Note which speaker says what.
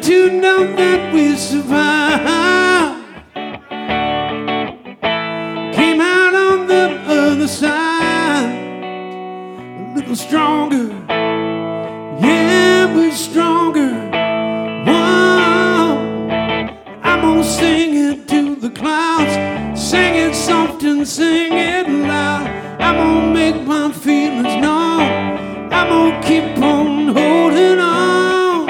Speaker 1: glad to know that we survived. Came out on the other side a little stronger. Yeah, we're stronger. Whoa. I'm gonna sing it to the clouds, sing it soft and sing it loud. I'm gonna make my feelings known. I'm gonna keep on holding on.